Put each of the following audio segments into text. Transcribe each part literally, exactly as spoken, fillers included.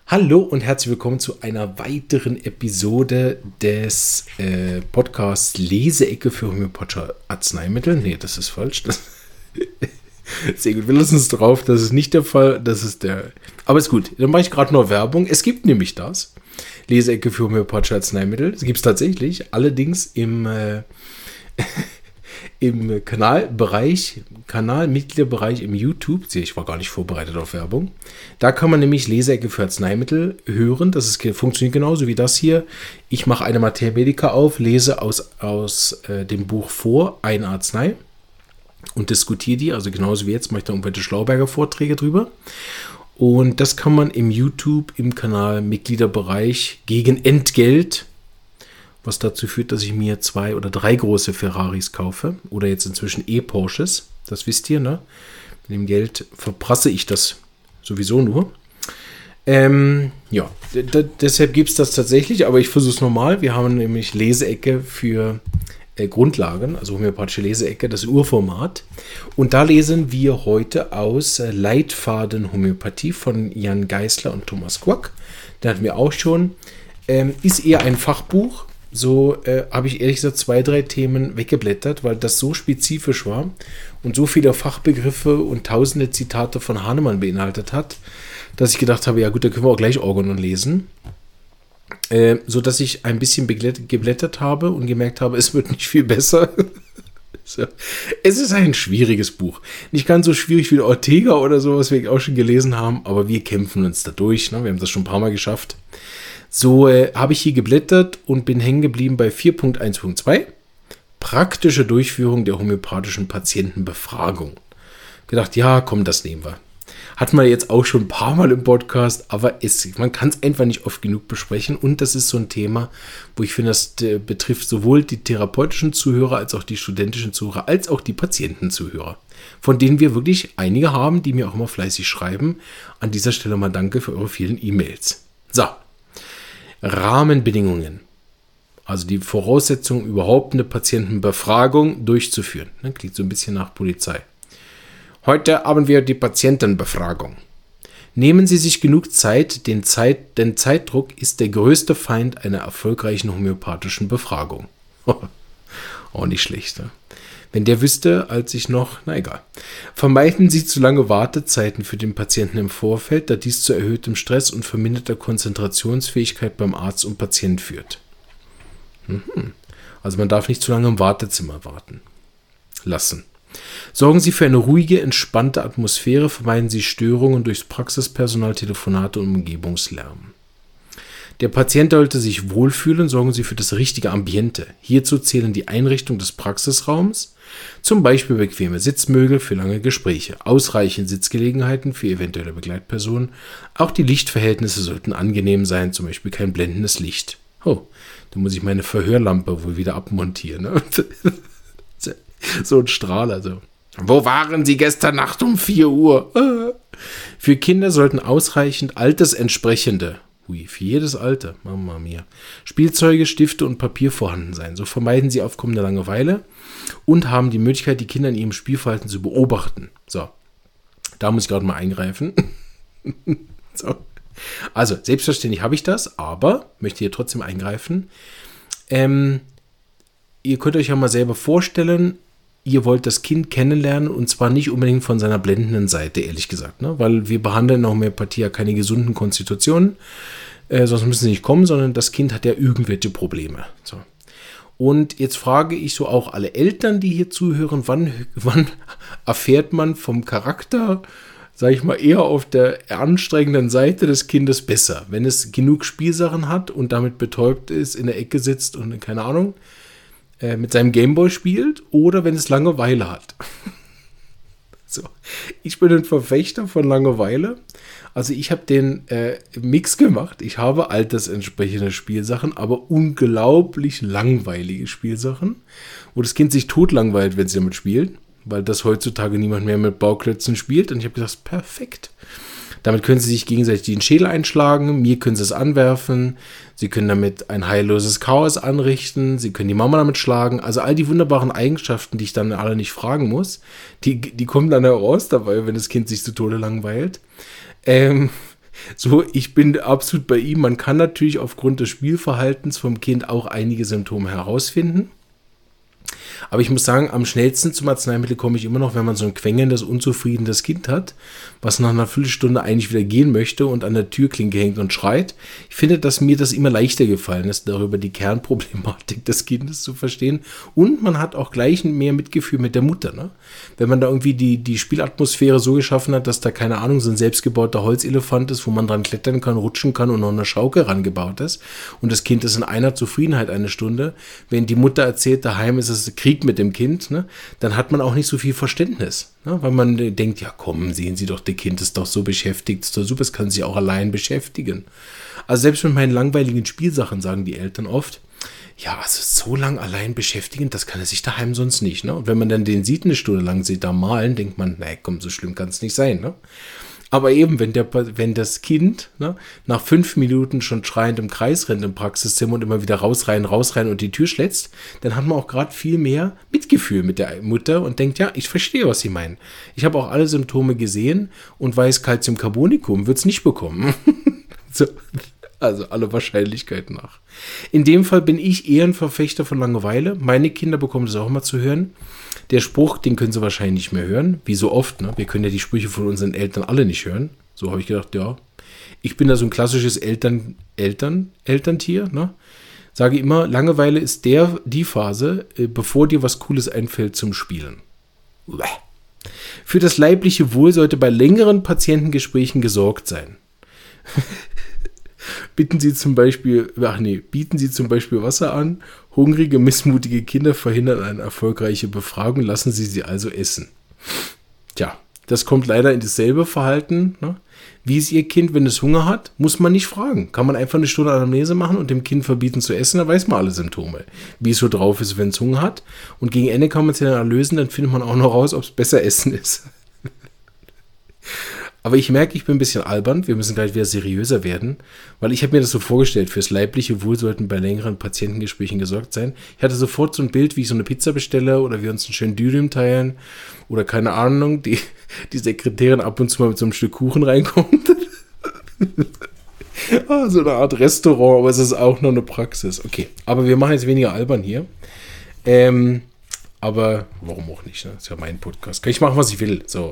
Hallo und herzlich willkommen zu einer weiteren Episode des äh, Podcasts Leseecke für homöopathische Arzneimittel. Nee, das ist falsch. Das sehr gut, wir lassen es drauf. Das ist nicht der Fall. Das ist der. Aber ist gut. Dann mache ich gerade noch Werbung. Es gibt nämlich das. Leseecke für homöopathische Arzneimittel. Es gibt es tatsächlich. Allerdings im, äh, im Kanalbereich, Kanalmitgliederbereich im YouTube. Sehe ich, war gar nicht vorbereitet auf Werbung. Da kann man nämlich Leseecke für Arzneimittel hören. Das ist, funktioniert genauso wie das hier. Ich mache eine Materia Medica auf, lese aus, aus äh, dem Buch vor eine Arznei und diskutiere die. Also genauso wie jetzt mache ich da irgendwelche Schlauberger Vorträge drüber. Und das kann man im YouTube, im Kanal Mitgliederbereich gegen Entgelt, was dazu führt, dass ich mir zwei oder drei große Ferraris kaufe oder jetzt inzwischen E-Porsches. Das wisst ihr, ne? Mit dem Geld verprasse ich das sowieso nur. Ähm, ja, d- d- deshalb gibt es das tatsächlich, aber ich versuche es normal. Wir haben nämlich Leseecke für äh, Grundlagen, also homöopathische Leseecke, das Urformat. Und da lesen wir heute aus äh, Leitfaden Homöopathie von Jan Geisler und Thomas Quack. Da hatten wir auch schon. Ähm, ist eher ein Fachbuch. So äh, habe ich ehrlich gesagt zwei, drei Themen weggeblättert, weil das so spezifisch war und so viele Fachbegriffe und tausende Zitate von Hahnemann beinhaltet hat, dass ich gedacht habe, ja gut, da können wir auch gleich Organon lesen. Äh, so dass ich ein bisschen beglätt- geblättert habe und gemerkt habe, es wird nicht viel besser. So. Es ist ein schwieriges Buch. Nicht ganz so schwierig wie Ortega oder so, was wir auch schon gelesen haben, aber wir kämpfen uns da durch. Ne? Wir haben das schon ein paar Mal geschafft. So äh, habe ich hier geblättert und bin hängen geblieben bei vier Punkt eins Punkt zwei. Praktische Durchführung der homöopathischen Patientenbefragung. Gedacht, ja, komm, das nehmen wir. Hat man jetzt auch schon ein paar Mal im Podcast, aber es, man kann es einfach nicht oft genug besprechen. Und das ist so ein Thema, wo ich finde, das äh, betrifft sowohl die therapeutischen Zuhörer als auch die studentischen Zuhörer, als auch die Patientenzuhörer. Von denen wir wirklich einige haben, die mir auch immer fleißig schreiben. An dieser Stelle mal danke für eure vielen E-Mails. So. Rahmenbedingungen, also die Voraussetzung, überhaupt eine Patientenbefragung durchzuführen. Ne, klingt so ein bisschen nach Polizei. Heute haben wir die Patientenbefragung. Nehmen Sie sich genug Zeit, den Zeit, denn Zeitdruck ist der größte Feind einer erfolgreichen homöopathischen Befragung. Auch nicht schlecht, ne? Wenn der wüsste, als ich noch, na egal. Vermeiden Sie zu lange Wartezeiten für den Patienten im Vorfeld, da dies zu erhöhtem Stress und verminderter Konzentrationsfähigkeit beim Arzt und Patient führt. Mhm. Also man darf nicht zu lange im Wartezimmer warten lassen. Sorgen Sie für eine ruhige, entspannte Atmosphäre, vermeiden Sie Störungen durchs Praxispersonal, Telefonate und Umgebungslärm. Der Patient sollte sich wohlfühlen, sorgen Sie für das richtige Ambiente. Hierzu zählen die Einrichtung des Praxisraums, zum Beispiel bequeme Sitzmöbel für lange Gespräche, ausreichend Sitzgelegenheiten für eventuelle Begleitpersonen. Auch die Lichtverhältnisse sollten angenehm sein, zum Beispiel kein blendendes Licht. Oh, da muss ich meine Verhörlampe wohl wieder abmontieren. Ne? So ein Strahler. So. Wo waren Sie gestern Nacht um vier Uhr? Für Kinder sollten ausreichend altersentsprechende, ui, für jedes Alter, Mama mia, Spielzeuge, Stifte und Papier vorhanden sein. So vermeiden Sie aufkommende Langeweile und haben die Möglichkeit, die Kinder in ihrem Spielverhalten zu beobachten. So, da muss ich gerade mal eingreifen. So. Also, selbstverständlich habe ich das, aber möchte hier trotzdem eingreifen. Ähm, ihr könnt euch ja mal selber vorstellen, ihr wollt das Kind kennenlernen und zwar nicht unbedingt von seiner blendenden Seite, ehrlich gesagt, ne? Weil wir behandeln in der Homöopathie ja keine gesunden Konstitutionen, äh, sonst müssen sie nicht kommen, sondern das Kind hat ja irgendwelche Probleme. So. Und jetzt frage ich so auch alle Eltern, die hier zuhören, wann, wann erfährt man vom Charakter, sage ich mal, eher auf der anstrengenden Seite des Kindes besser, wenn es genug Spielsachen hat und damit betäubt ist, in der Ecke sitzt und keine Ahnung, mit seinem Gameboy spielt oder wenn es Langeweile hat. So. Ich bin ein Verfechter von Langeweile. Also ich habe den äh, Mix gemacht. Ich habe altersentsprechende Spielsachen, aber unglaublich langweilige Spielsachen, wo das Kind sich totlangweilt, wenn sie damit spielen, weil das heutzutage niemand mehr mit Bauklötzen spielt. Und ich habe gesagt, perfekt. Damit können sie sich gegenseitig den Schädel einschlagen, mir können sie es anwerfen, sie können damit ein heilloses Chaos anrichten, sie können die Mama damit schlagen. Also all die wunderbaren Eigenschaften, die ich dann alle nicht fragen muss, die, die kommen dann heraus dabei, wenn das Kind sich zu Tode langweilt. Ähm, So, ich bin absolut bei ihm. Man kann natürlich aufgrund des Spielverhaltens vom Kind auch einige Symptome herausfinden. Aber ich muss sagen, am schnellsten zum Arzneimittel komme ich immer noch, wenn man so ein quengelndes, unzufriedenes Kind hat, was nach einer Viertelstunde eigentlich wieder gehen möchte und an der Türklinke hängt und schreit. Ich finde, dass mir das immer leichter gefallen ist, darüber die Kernproblematik des Kindes zu verstehen. Und man hat auch gleich mehr Mitgefühl mit der Mutter. Ne? Wenn man da irgendwie die, die Spielatmosphäre so geschaffen hat, dass da, keine Ahnung, so ein selbstgebauter Holzelefant ist, wo man dran klettern kann, rutschen kann und noch eine Schaukel rangebaut ist. Und das Kind ist in einer Zufriedenheit eine Stunde. Wenn die Mutter erzählt, daheim ist es Krieg mit dem Kind, ne, dann hat man auch nicht so viel Verständnis, ne, weil man denkt, ja komm, sehen Sie doch, das Kind ist doch so beschäftigt, ist doch super, es kann sich auch allein beschäftigen. Also selbst mit meinen langweiligen Spielsachen sagen die Eltern oft, ja, also so lang allein beschäftigen, das kann er sich daheim sonst nicht. Ne? Und wenn man dann den sieht, eine Stunde lang sieht da malen, denkt man, nee, komm, so schlimm kann es nicht sein. Ne? Aber eben, wenn, der, wenn das Kind ne, nach fünf Minuten schon schreiend im Kreis rennt im Praxiszimmer und immer wieder raus, rein, raus, rein und die Tür schlätzt, dann hat man auch gerade viel mehr Mitgefühl mit der Mutter und denkt, ja, ich verstehe, was sie meinen. Ich habe auch alle Symptome gesehen und weiß, Calciumcarbonicum wird es nicht bekommen. so, also alle Wahrscheinlichkeiten nach. In dem Fall bin ich eher ein Verfechter von Langeweile. Meine Kinder bekommen das auch mal zu hören. Der Spruch, den können sie wahrscheinlich nicht mehr hören, wie so oft. Ne? Wir können ja die Sprüche von unseren Eltern alle nicht hören. So habe ich gedacht, ja, ich bin da so ein klassisches Eltern, Eltern, Elterntier. Ne? Sage immer, Langeweile ist der, die Phase, bevor dir was Cooles einfällt zum Spielen. Uäh. Für das leibliche Wohl sollte bei längeren Patientengesprächen gesorgt sein. Bitten Sie zum Beispiel, ach nee, bieten Sie zum Beispiel Wasser an. Hungrige, missmutige Kinder verhindern eine erfolgreiche Befragung, lassen Sie sie also essen. Tja, das kommt leider in dasselbe Verhalten. Ne? Wie ist Ihr Kind, wenn es Hunger hat? Muss man nicht fragen. Kann man einfach eine Stunde Anamnese machen und dem Kind verbieten zu essen, dann weiß man alle Symptome. Wie es so drauf ist, wenn es Hunger hat. Und gegen Ende kann man es ja dann erlösen, dann findet man auch noch raus, ob es besser Essen ist. Aber ich merke, ich bin ein bisschen albern. Wir müssen gleich wieder seriöser werden, weil ich habe mir das so vorgestellt, fürs leibliche Wohl sollten bei längeren Patientengesprächen gesorgt sein. Ich hatte sofort so ein Bild, wie ich so eine Pizza bestelle oder wir uns einen schönen Dürüm teilen oder keine Ahnung, die, die Sekretärin ab und zu mal mit so einem Stück Kuchen reinkommt. ah, so eine Art Restaurant, aber es ist auch noch eine Praxis. Okay, aber wir machen jetzt weniger albern hier. Ähm, aber warum auch nicht? Ne? Das ist ja mein Podcast. Kann ich machen, was ich will. So.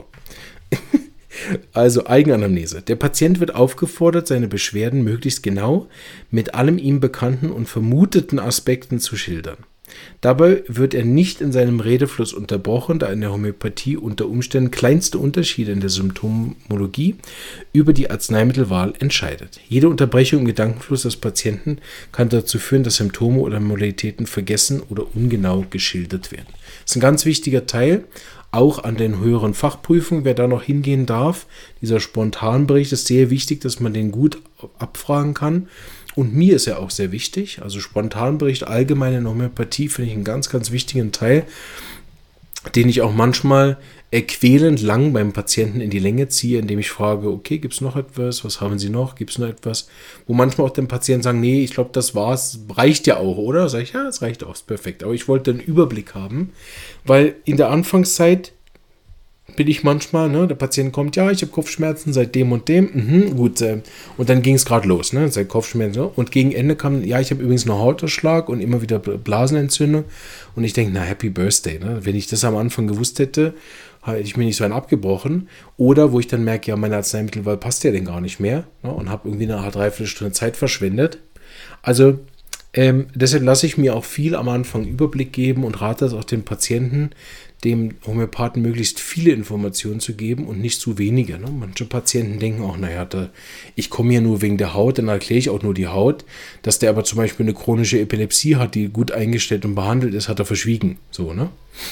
Also Eigenanamnese. Der Patient wird aufgefordert, seine Beschwerden möglichst genau mit allem ihm bekannten und vermuteten Aspekten zu schildern. Dabei wird er nicht in seinem Redefluss unterbrochen, da in der Homöopathie unter Umständen kleinste Unterschiede in der Symptomologie über die Arzneimittelwahl entscheidet. Jede Unterbrechung im Gedankenfluss des Patienten kann dazu führen, dass Symptome oder Modalitäten vergessen oder ungenau geschildert werden. Das ist ein ganz wichtiger Teil. Auch an den höheren Fachprüfungen, wer da noch hingehen darf. Dieser Spontanbericht ist sehr wichtig, dass man den gut abfragen kann. Und mir ist er auch sehr wichtig. Also Spontanbericht allgemein in der Homöopathie finde ich einen ganz, ganz wichtigen Teil, den ich auch manchmal quälend lang beim Patienten in die Länge ziehe, indem ich frage, okay, gibt es noch etwas? Was haben Sie noch? Gibt es noch etwas? Wo manchmal auch dem Patienten sagen, nee, ich glaube, das war's. Reicht ja auch, oder? Sag ich, ja, es reicht auch, ist perfekt. Aber ich wollte einen Überblick haben, weil in der Anfangszeit bin ich manchmal, ne, der Patient kommt, ja, ich habe Kopfschmerzen seit dem und dem, mhm, gut, äh, und dann ging es gerade los, ne, seit Kopfschmerzen, ne? Und gegen Ende kam, ja, ich habe übrigens einen Hautausschlag und immer wieder Blasenentzündung und ich denke, na, Happy Birthday, ne, wenn ich das am Anfang gewusst hätte, hätte ich mir nicht so einen abgebrochen, oder wo ich dann merke, ja, meine Arzneimittelwahl passt ja denn gar nicht mehr, ne, und habe irgendwie eine Dreiviertelstunde Zeit verschwendet, also ähm, deshalb lasse ich mir auch viel am Anfang Überblick geben und rate das auch den Patienten, dem Homöopathen möglichst viele Informationen zu geben und nicht zu wenige. Ne? Manche Patienten denken auch, naja, da, ich komme hier nur wegen der Haut, dann erkläre ich auch nur die Haut. Dass der aber zum Beispiel eine chronische Epilepsie hat, die gut eingestellt und behandelt ist, hat er verschwiegen. So, ne?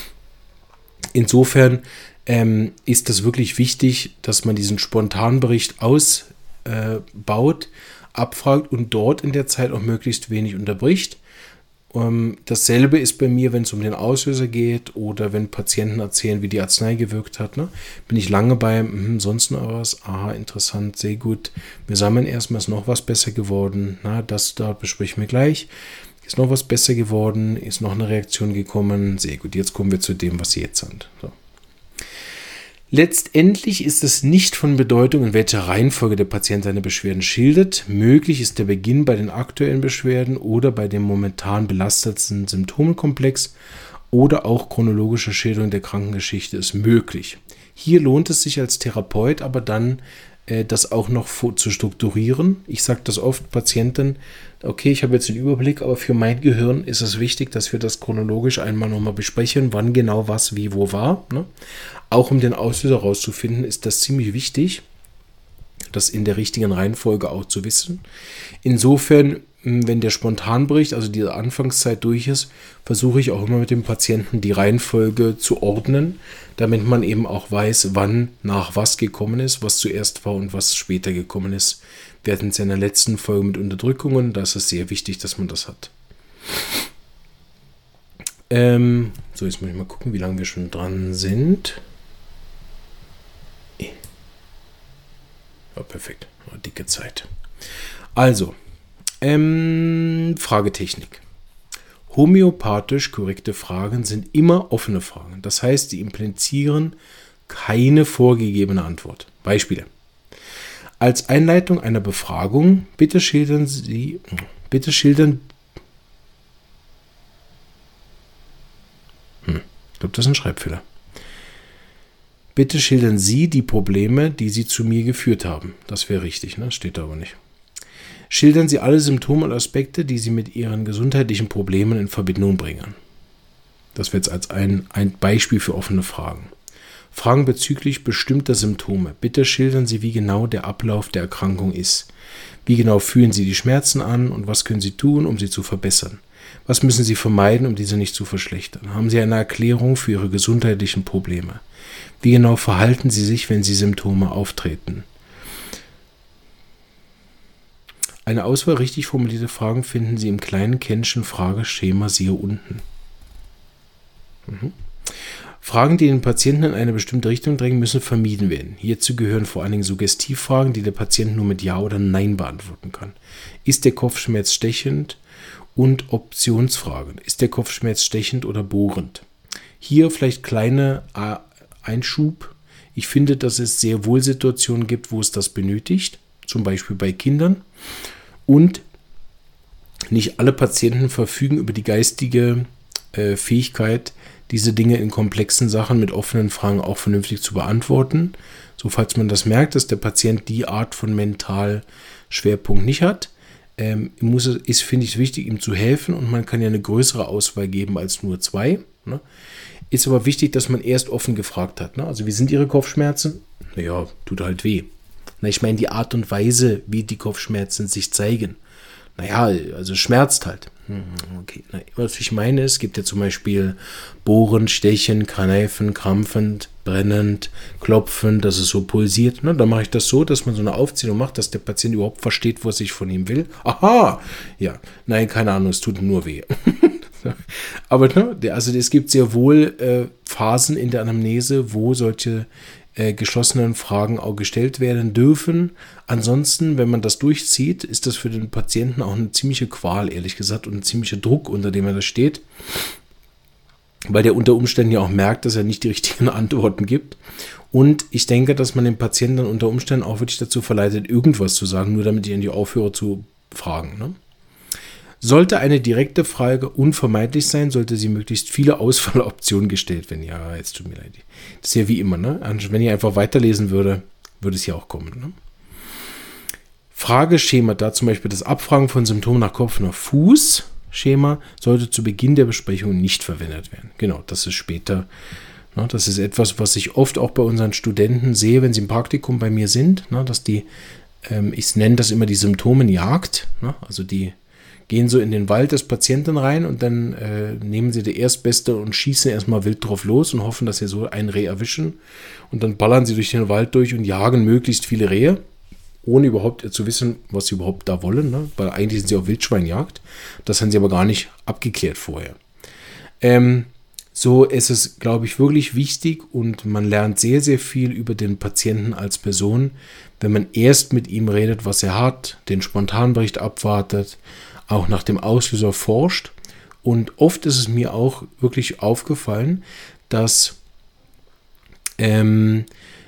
Insofern ähm, ist das wirklich wichtig, dass man diesen Spontanbericht ausbaut, äh, abfragt und dort in der Zeit auch möglichst wenig unterbricht. Um, dasselbe ist bei mir, wenn es um den Auslöser geht oder wenn Patienten erzählen, wie die Arznei gewirkt hat. Ne? Bin ich lange bei, hm, sonst noch was? Aha, interessant, sehr gut. Wir sammeln erstmal, ist noch was besser geworden. Na, das da besprechen wir gleich. Ist noch was besser geworden? Ist noch eine Reaktion gekommen? Sehr gut, jetzt kommen wir zu dem, was Sie jetzt sind. So. Letztendlich ist es nicht von Bedeutung, in welcher Reihenfolge der Patient seine Beschwerden schildert. Möglich ist der Beginn bei den aktuellen Beschwerden oder bei dem momentan belasteten Symptomenkomplex oder auch chronologische Schilderung der Krankengeschichte ist möglich. Hier lohnt es sich als Therapeut aber dann, äh, das auch noch vor, zu strukturieren. Ich sage das oft Patienten, okay, ich habe jetzt den Überblick, aber für mein Gehirn ist es wichtig, dass wir das chronologisch einmal nochmal besprechen, wann genau was wie wo war. Ne? Auch um den Auslöser rauszufinden, ist das ziemlich wichtig, das in der richtigen Reihenfolge auch zu wissen. Insofern, wenn der Spontanbericht, also diese Anfangszeit durch ist, versuche ich auch immer mit dem Patienten die Reihenfolge zu ordnen, damit man eben auch weiß, wann nach was gekommen ist, was zuerst war und was später gekommen ist. Wir hatten es ja in der letzten Folge mit Unterdrückungen, da ist es sehr wichtig, dass man das hat. Ähm, so, jetzt muss ich mal gucken, wie lange wir schon dran sind. Ja, perfekt. Dicke Zeit. Also, ähm, Fragetechnik. Homöopathisch korrekte Fragen sind immer offene Fragen. Das heißt, sie implizieren keine vorgegebene Antwort. Beispiele. Als Einleitung einer Befragung, bitte schildern Sie, bitte schildern, hm, ich glaube, das ist ein Schreibfehler. Bitte schildern Sie die Probleme, die Sie zu mir geführt haben. Das wäre richtig, ne? Steht da aber nicht. Schildern Sie alle Symptome und Aspekte, die Sie mit Ihren gesundheitlichen Problemen in Verbindung bringen. Das wäre jetzt als ein, ein Beispiel für offene Fragen. Fragen bezüglich bestimmter Symptome. Bitte schildern Sie, wie genau der Ablauf der Erkrankung ist. Wie genau fühlen Sie die Schmerzen an und was können Sie tun, um sie zu verbessern? Was müssen Sie vermeiden, um diese nicht zu verschlechtern? Haben Sie eine Erklärung für Ihre gesundheitlichen Probleme? Wie genau verhalten Sie sich, wenn Sie Symptome auftreten? Eine Auswahl richtig formulierter Fragen finden Sie im kleinen Kennschen Frageschema, siehe unten. Mhm. Fragen, die den Patienten in eine bestimmte Richtung drängen, müssen vermieden werden. Hierzu gehören vor allen Dingen Suggestivfragen, die der Patient nur mit Ja oder Nein beantworten kann. Ist der Kopfschmerz stechend? Und Optionsfragen. Ist der Kopfschmerz stechend oder bohrend? Hier vielleicht kleine Einschub. Ich finde, dass es sehr wohl Situationen gibt, wo es das benötigt. Zum Beispiel bei Kindern. Und nicht alle Patienten verfügen über die geistige äh, Fähigkeit, diese Dinge in komplexen Sachen mit offenen Fragen auch vernünftig zu beantworten. So, falls man das merkt, dass der Patient die Art von Mentalschwerpunkt nicht hat, ähm, muss es, ist, finde ich, wichtig, ihm zu helfen. Und man kann ja eine größere Auswahl geben als nur zwei. Ne? Ist aber wichtig, dass man erst offen gefragt hat. Ne? Also, wie sind Ihre Kopfschmerzen? Naja, tut halt weh. Na, ich meine die Art und Weise, wie die Kopfschmerzen sich zeigen. Naja, also schmerzt halt. Okay. Was ich meine, es gibt ja zum Beispiel Bohren, Stechen, Kneifen, krampfend, brennend, klopfend, dass es so pulsiert. Ne? Da mache ich das so, dass man so eine Aufzählung macht, dass der Patient überhaupt versteht, was ich von ihm will. Aha! Ja, nein, keine Ahnung, es tut nur weh. Aber ne, also es gibt sehr wohl äh, Phasen in der Anamnese, wo solche äh, geschlossenen Fragen auch gestellt werden dürfen. Ansonsten, wenn man das durchzieht, ist das für den Patienten auch eine ziemliche Qual, ehrlich gesagt, und ein ziemlicher Druck, unter dem er da steht. Weil der unter Umständen ja auch merkt, dass er nicht die richtigen Antworten gibt. Und ich denke, dass man den Patienten dann unter Umständen auch wirklich dazu verleitet, irgendwas zu sagen, nur damit ich ihn die aufhöre zu fragen. Ne? Sollte eine direkte Frage unvermeidlich sein, sollte sie möglichst viele Auswahloptionen gestellt werden. Ja, jetzt tut mir leid. Das ist ja wie immer, ne? Wenn ich einfach weiterlesen würde, würde es ja auch kommen. Ne? Frageschema, da zum Beispiel das Abfragen von Symptomen nach Kopf, nach Fuß, Schema sollte zu Beginn der Besprechung nicht verwendet werden. Genau, das ist später. Ne, das ist etwas, was ich oft auch bei unseren Studenten sehe, wenn sie im Praktikum bei mir sind, ne, dass die, ähm, ich nenne das immer die Symptomenjagd, ne, also die gehen so in den Wald des Patienten rein und dann äh, nehmen sie die Erstbeste und schießen erstmal wild drauf los und hoffen, dass sie so ein Reh erwischen. Und dann ballern sie durch den Wald durch und jagen möglichst viele Rehe, ohne überhaupt zu wissen, was sie überhaupt da wollen. Ne? Weil eigentlich sind sie auf Wildschweinjagd. Das haben sie aber gar nicht abgeklärt vorher. Ähm, so ist es, glaube ich, wirklich wichtig und man lernt sehr, sehr viel über den Patienten als Person, wenn man erst mit ihm redet, was er hat, den Spontanbericht abwartet, auch nach dem Auslöser forscht. Und oft ist es mir auch wirklich aufgefallen, dass ähm,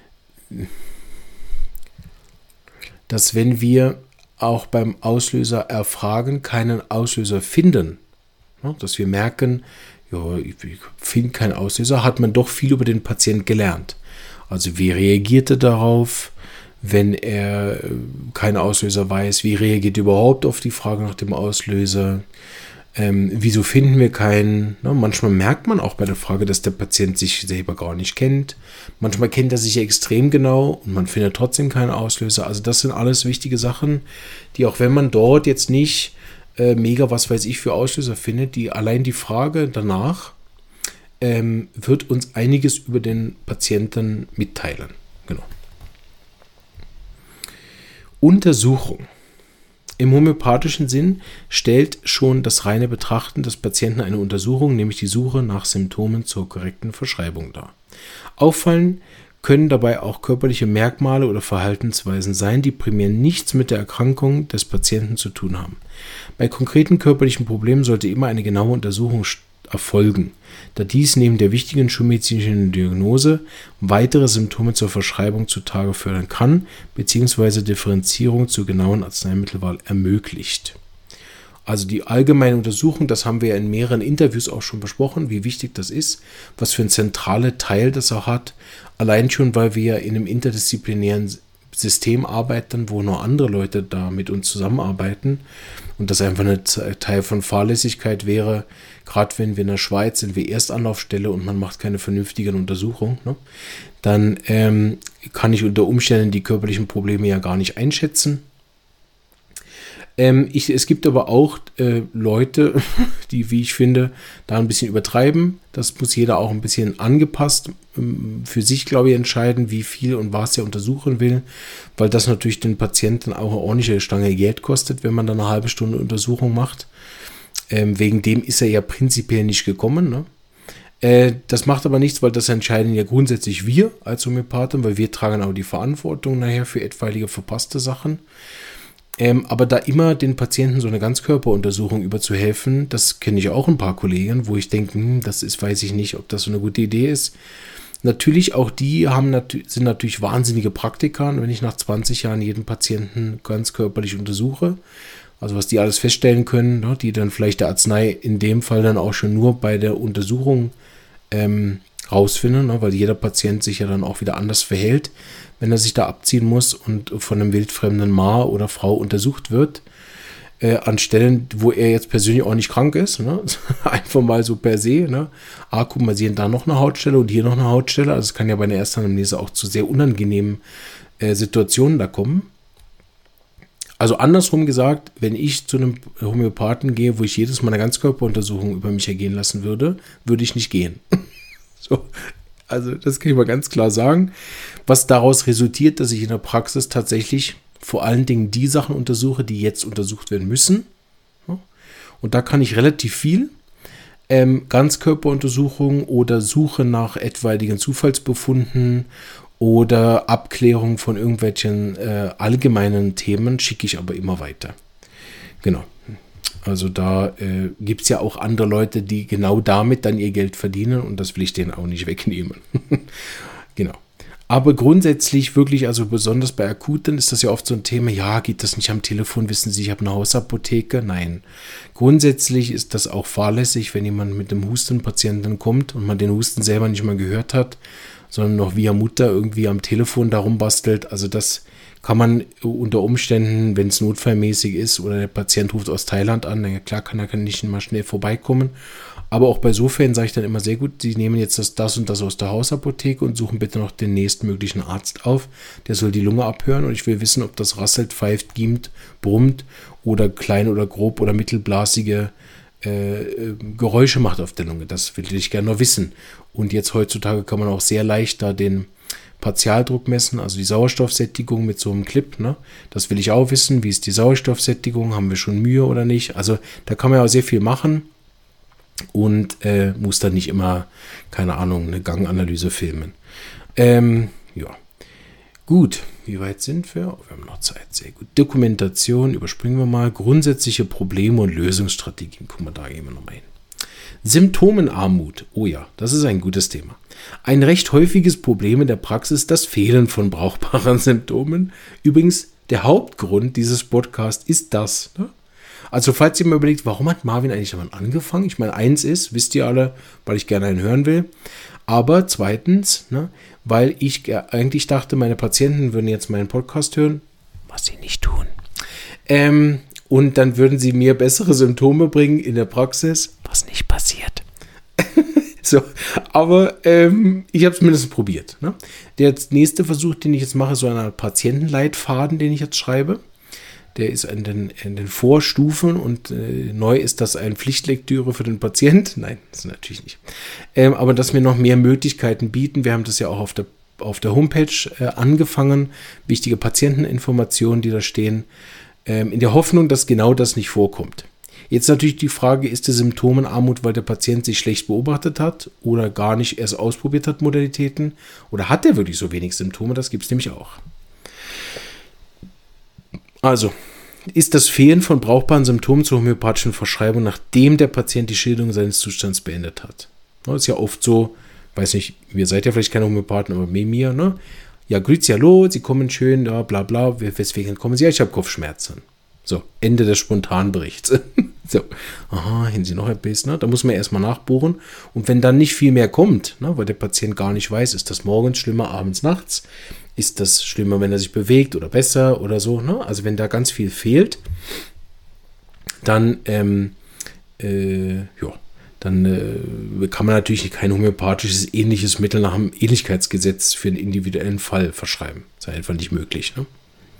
dass wenn wir auch beim Auslöser erfragen, keinen Auslöser finden, ne, dass wir merken, ja, ich, ich finde keinen Auslöser, hat man doch viel über den Patient gelernt. Also wie reagiert er darauf, wenn er keinen Auslöser weiß? Wie reagiert er überhaupt auf die Frage nach dem Auslöser? Ähm, wieso finden wir keinen? Ne? Manchmal merkt man auch bei der Frage, dass der Patient sich selber gar nicht kennt. Manchmal kennt er sich extrem genau und man findet trotzdem keinen Auslöser. Also das sind alles wichtige Sachen, die auch wenn man dort jetzt nicht äh, mega, was weiß ich, für Auslöser findet, die allein die Frage danach ähm, wird uns einiges über den Patienten mitteilen. Genau. Untersuchung. Im homöopathischen Sinn stellt schon das reine Betrachten des Patienten eine Untersuchung, nämlich die Suche nach Symptomen zur korrekten Verschreibung dar. Auffallen können dabei auch körperliche Merkmale oder Verhaltensweisen sein, die primär nichts mit der Erkrankung des Patienten zu tun haben. Bei konkreten körperlichen Problemen sollte immer eine genaue Untersuchung erfolgen, da dies neben der wichtigen schulmedizinischen Diagnose weitere Symptome zur Verschreibung zutage fördern kann bzw. Differenzierung zur genauen Arzneimittelwahl ermöglicht. Also die allgemeine Untersuchung, das haben wir ja in mehreren Interviews auch schon besprochen, wie wichtig das ist, was für ein zentraler Teil das auch hat, allein schon, weil wir ja in einem interdisziplinären System arbeiten, wo noch andere Leute da mit uns zusammenarbeiten und das einfach ein Teil von Fahrlässigkeit wäre, gerade wenn wir in der Schweiz sind, wir Erstanlaufstelle und man macht keine vernünftigen Untersuchungen, ne? Dann ähm, kann ich unter Umständen die körperlichen Probleme ja gar nicht einschätzen. Ähm, ich, es gibt aber auch äh, Leute, die, wie ich finde, da ein bisschen übertreiben. Das muss jeder auch ein bisschen angepasst ähm, für sich, glaube ich, entscheiden, wie viel und was er untersuchen will, weil das natürlich den Patienten auch eine ordentliche Stange Geld kostet, wenn man dann eine halbe Stunde Untersuchung macht. Ähm, wegen dem ist er ja prinzipiell nicht gekommen, ne? Äh, das macht aber nichts, weil das entscheiden ja grundsätzlich wir als Homöopathen, weil wir tragen auch die Verantwortung nachher für etwaige verpasste Sachen. Ähm, aber da immer den Patienten so eine Ganzkörperuntersuchung überzuhelfen, das kenne ich auch ein paar Kollegen, wo ich denke, hm, das ist, weiß ich nicht, ob das so eine gute Idee ist. Natürlich, auch die haben nat- sind natürlich wahnsinnige Praktiker, wenn ich nach zwanzig Jahren jeden Patienten ganzkörperlich untersuche. Also was die alles feststellen können, ne, die dann vielleicht der Arznei in dem Fall dann auch schon nur bei der Untersuchung ähm, rausfinden, ne, weil jeder Patient sich ja dann auch wieder anders verhält, wenn er sich da abziehen muss und von einem wildfremden Mann oder Frau untersucht wird, äh, an Stellen, wo er jetzt persönlich auch nicht krank ist, ne? Einfach mal so per se, ne? Ah, guck mal, Sie haben da noch eine Hautstelle und hier noch eine Hautstelle, also es kann ja bei einer Erstanamnese auch zu sehr unangenehmen äh, Situationen da kommen. Also andersrum gesagt, wenn ich zu einem Homöopathen gehe, wo ich jedes Mal eine Ganzkörperuntersuchung über mich ergehen lassen würde, würde ich nicht gehen. So, also das kann ich mal ganz klar sagen. Was daraus resultiert, dass ich in der Praxis tatsächlich vor allen Dingen die Sachen untersuche, die jetzt untersucht werden müssen. Und da kann ich relativ viel. Ähm, Ganzkörperuntersuchung oder Suche nach etwaigen Zufallsbefunden oder Abklärung von irgendwelchen äh, allgemeinen Themen schicke ich aber immer weiter. Genau. Also da äh, gibt es ja auch andere Leute, die genau damit dann ihr Geld verdienen und das will ich denen auch nicht wegnehmen. Genau. Aber grundsätzlich wirklich, also besonders bei Akuten ist das ja oft so ein Thema, ja, geht das nicht am Telefon, wissen Sie, ich habe eine Hausapotheke? Nein. Grundsätzlich ist das auch fahrlässig, wenn jemand mit einem Hustenpatienten kommt und man den Husten selber nicht mal gehört hat, sondern noch via Mutter irgendwie am Telefon darum bastelt. Also das kann man unter Umständen, wenn es notfallmäßig ist oder der Patient ruft aus Thailand an, dann klar kann er kann nicht mal schnell vorbeikommen. Aber auch bei so Fällen sage ich dann immer sehr gut, Sie nehmen jetzt das, das und das aus der Hausapotheke und suchen bitte noch den nächstmöglichen Arzt auf. Der soll die Lunge abhören und ich will wissen, ob das rasselt, pfeift, giemt, brummt oder klein oder grob oder mittelblasige äh, Geräusche macht auf der Lunge. Das will ich gerne noch wissen. Und jetzt heutzutage kann man auch sehr leicht da den Partialdruck messen, also die Sauerstoffsättigung mit so einem Clip, ne? Das will ich auch wissen. Wie ist die Sauerstoffsättigung? Haben wir schon Mühe oder nicht? Also da kann man ja auch sehr viel machen und äh, muss dann nicht immer, keine Ahnung, eine Ganganalyse filmen. Ähm, ja. Gut, wie weit sind wir? Oh, wir haben noch Zeit, sehr gut. Dokumentation, überspringen wir mal. Grundsätzliche Probleme und Lösungsstrategien. Guck mal, da gehen wir nochmal hin. Symptomenarmut. Oh ja, das ist ein gutes Thema. Ein recht häufiges Problem in der Praxis, das Fehlen von brauchbaren Symptomen. Übrigens, der Hauptgrund dieses Podcasts ist das. Ne? Also falls ihr mir überlegt, warum hat Marvin eigentlich damit angefangen? Ich meine, eins ist, wisst ihr alle, weil ich gerne einen hören will. Aber zweitens, ne, weil ich eigentlich dachte, meine Patienten würden jetzt meinen Podcast hören, was sie nicht tun. Ähm, und dann würden sie mir bessere Symptome bringen in der Praxis, was nicht passiert. So, aber ähm, ich habe es mindestens probiert. Ne? Der nächste Versuch, den ich jetzt mache, ist so ein Patientenleitfaden, den ich jetzt schreibe. Der ist in den, in den Vorstufen und äh, neu ist das eine Pflichtlektüre für den Patient. Nein, das ist natürlich nicht. Ähm, aber dass wir noch mehr Möglichkeiten bieten. Wir haben das ja auch auf der, auf der Homepage äh, angefangen. Wichtige Patienteninformationen, die da stehen. Ähm, in der Hoffnung, dass genau das nicht vorkommt. Jetzt natürlich die Frage, ist die Symptomenarmut, weil der Patient sich schlecht beobachtet hat oder gar nicht erst ausprobiert hat, Modalitäten? Oder hat er wirklich so wenig Symptome? Das gibt es nämlich auch. Also, ist das Fehlen von brauchbaren Symptomen zur homöopathischen Verschreibung, nachdem der Patient die Schilderung seines Zustands beendet hat? Das ist ja oft so, weiß nicht, ihr seid ja vielleicht keine Homöopathen, aber mit mir, ne? Ja, grüezi, hallo, Sie kommen schön, ja, bla bla, weswegen kommen Sie? Ja, ich habe Kopfschmerzen. So, Ende des Spontanberichts. So, aha, haben Sie noch ein bisschen, ne? Da muss man erstmal nachbohren. Und wenn dann nicht viel mehr kommt, ne, weil der Patient gar nicht weiß, ist das morgens schlimmer, abends, nachts, ist das schlimmer, wenn er sich bewegt oder besser oder so, ne? Also wenn da ganz viel fehlt, dann, ähm, äh, ja, dann äh, kann man natürlich kein homöopathisches ähnliches Mittel nach dem Ähnlichkeitsgesetz für einen individuellen Fall verschreiben. Das ist einfach nicht möglich, ne?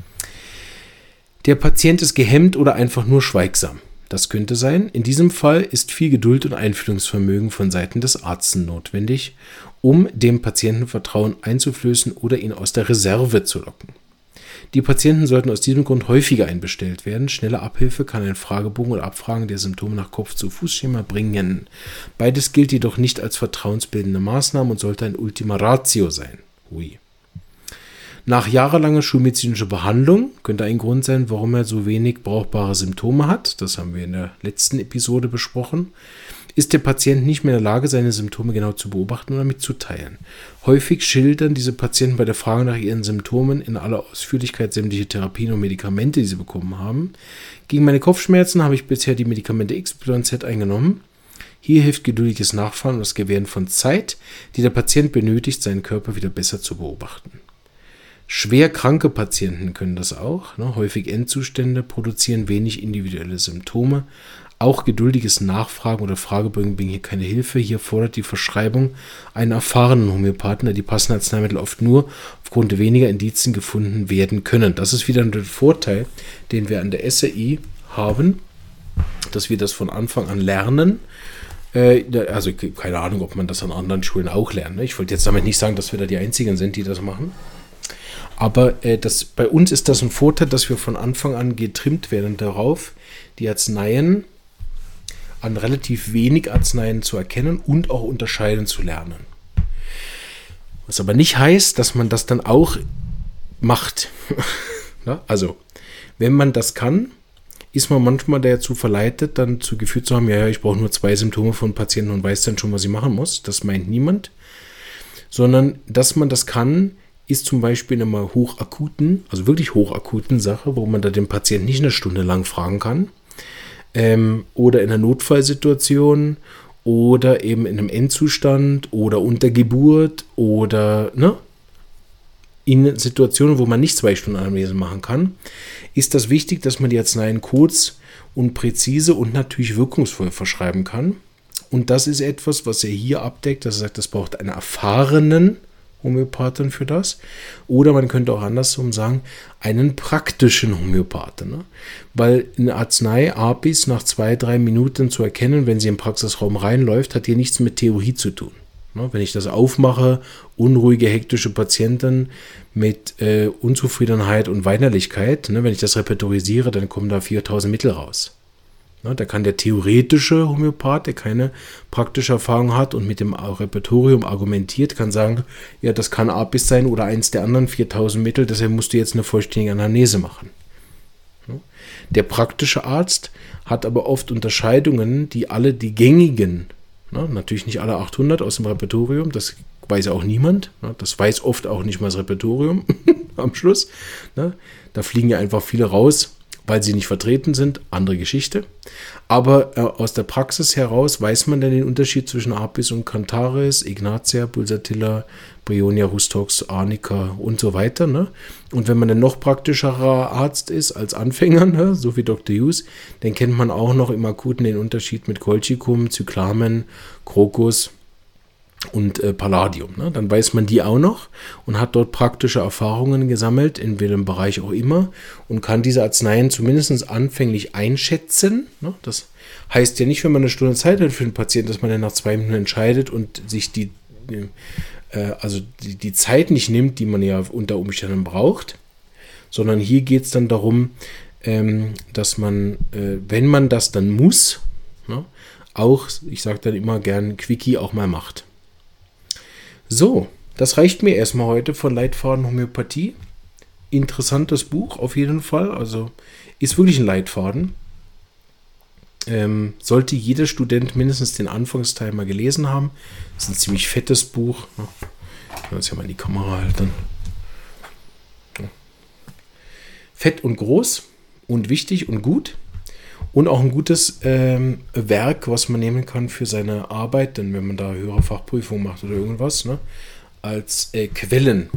Der Patient ist gehemmt oder einfach nur schweigsam. Das könnte sein. In diesem Fall ist viel Geduld und Einfühlungsvermögen von Seiten des Arztes notwendig, um dem Patienten Vertrauen einzuflößen oder ihn aus der Reserve zu locken. Die Patienten sollten aus diesem Grund häufiger einbestellt werden. Schnelle Abhilfe kann ein Fragebogen oder Abfragen der Symptome nach Kopf-zu-Fuß-Schema bringen. Beides gilt jedoch nicht als vertrauensbildende Maßnahme und sollte ein Ultima Ratio sein. Ui. Nach jahrelanger schulmedizinischer Behandlung könnte ein Grund sein, warum er so wenig brauchbare Symptome hat. Das haben wir in der letzten Episode besprochen. Ist der Patient nicht mehr in der Lage, seine Symptome genau zu beobachten oder mitzuteilen. Häufig schildern diese Patienten bei der Frage nach ihren Symptomen in aller Ausführlichkeit sämtliche Therapien und Medikamente, die sie bekommen haben. Gegen meine Kopfschmerzen habe ich bisher die Medikamente X Y Z eingenommen. Hier hilft geduldiges Nachfahren und das Gewähren von Zeit, die der Patient benötigt, seinen Körper wieder besser zu beobachten. Schwer kranke Patienten können das auch. Ne? Häufig Endzustände produzieren wenig individuelle Symptome. Auch geduldiges Nachfragen oder Fragebögen bringen hier keine Hilfe. Hier fordert die Verschreibung einen erfahrenen Homöopathen, da die passenden Arzneimittel oft nur aufgrund weniger Indizien gefunden werden können. Das ist wieder der Vorteil, den wir an der S R I haben, dass wir das von Anfang an lernen. Also keine Ahnung, ob man das an anderen Schulen auch lernt. Ich wollte jetzt damit nicht sagen, dass wir da die Einzigen sind, die das machen. Aber äh, das, bei uns ist das ein Vorteil, dass wir von Anfang an getrimmt werden darauf, die Arzneien an relativ wenig Arzneien zu erkennen und auch unterscheiden zu lernen. Was aber nicht heißt, dass man das dann auch macht. Ja, also, wenn man das kann, ist man manchmal dazu verleitet, dann zu geführt zu haben, ja, ja, ich brauche nur zwei Symptome von Patienten und weiß dann schon, was ich machen muss. Das meint niemand. Sondern, dass man das kann, ist zum Beispiel in einer hochakuten, also wirklich hochakuten Sache, wo man da den Patienten nicht eine Stunde lang fragen kann, ähm, oder in einer Notfallsituation oder eben in einem Endzustand oder unter Geburt oder ne, in Situationen, wo man nicht zwei Stunden Anamnese machen kann, ist das wichtig, dass man die Arzneien kurz und präzise und natürlich wirkungsvoll verschreiben kann. Und das ist etwas, was er hier abdeckt, dass er sagt, das braucht einen erfahrenen Homöopathen für das. Oder man könnte auch andersrum sagen, einen praktischen Homöopathen. Ne? Weil eine Arznei Apis nach zwei, drei Minuten zu erkennen, wenn sie im Praxisraum reinläuft, hat hier nichts mit Theorie zu tun. Ne? Wenn ich das aufmache, unruhige, hektische Patienten mit äh, Unzufriedenheit und Weinerlichkeit, ne? Wenn ich das repertorisiere, dann kommen da viertausend Mittel raus. Da kann der theoretische Homöopath, der keine praktische Erfahrung hat und mit dem Repertorium argumentiert, kann sagen, ja, das kann Apis sein oder eins der anderen viertausend Mittel, deshalb musst du jetzt eine vollständige Anamnese machen. Der praktische Arzt hat aber oft Unterscheidungen, die alle die gängigen Ne? Natürlich nicht alle achthundert aus dem Repertorium, das weiß auch niemand. Ne? Das weiß oft auch nicht mal das Repertorium am Schluss. Ne? Da fliegen ja einfach viele raus, weil sie nicht vertreten sind. Andere Geschichte. Aber äh, aus der Praxis heraus weiß man dann den Unterschied zwischen Apis und Cantares, Ignatia, Pulsatilla, Bryonia, Rustox, Arnica und so weiter. Ne? Und wenn man dann noch praktischerer Arzt ist als Anfänger, ne? So wie Doktor Hughes, dann kennt man auch noch im Akuten den Unterschied mit Colchicum, Cyclamen, Crocus und äh, Palladium. Ne? Dann weiß man die auch noch und hat dort praktische Erfahrungen gesammelt, in welchem Bereich auch immer, und kann diese Arzneien zumindest anfänglich einschätzen. Ne? Das heißt ja nicht, wenn man eine Stunde Zeit hat für den Patienten, dass man dann nach zwei Minuten entscheidet und sich die, äh, also die, die Zeit nicht nimmt, die man ja unter Umständen braucht, sondern hier geht es dann darum, ähm, dass man, äh, wenn man das dann muss, ne, auch, ich sage dann immer gern, Quickie auch mal macht. So, das reicht mir erstmal heute von Leitfaden Homöopathie. Interessantes Buch auf jeden Fall, also ist wirklich ein Leitfaden. Ähm, sollte jeder Student mindestens den Anfangsteil mal gelesen haben. Das ist ein ziemlich fettes Buch. Ich kann das ja mal in die Kamera halten. Fett und groß und wichtig und gut. Und auch ein gutes ähm, Werk, was man nehmen kann für seine Arbeit, denn wenn man da höhere Fachprüfung macht oder irgendwas, ne, als äh, Quellenangaben.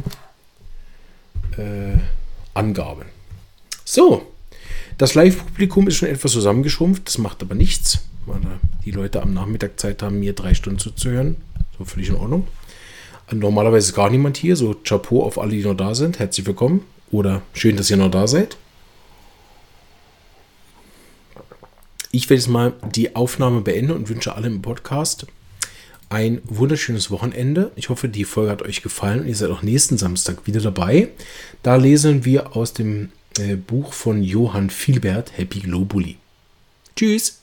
Äh, so, das Live-Publikum ist schon etwas zusammengeschrumpft, das macht aber nichts, weil die Leute am Nachmittag Zeit haben, mir drei Stunden zuzuhören. So, völlig in Ordnung. Normalerweise ist gar niemand hier, so Chapeau auf alle, die noch da sind. Herzlich willkommen oder schön, dass ihr noch da seid. Ich werde jetzt mal die Aufnahme beenden und wünsche allen im Podcast ein wunderschönes Wochenende. Ich hoffe, die Folge hat euch gefallen und ihr seid auch nächsten Samstag wieder dabei. Da lesen wir aus dem äh, Buch von Johann Vielbert, Happy Globuli. Tschüss!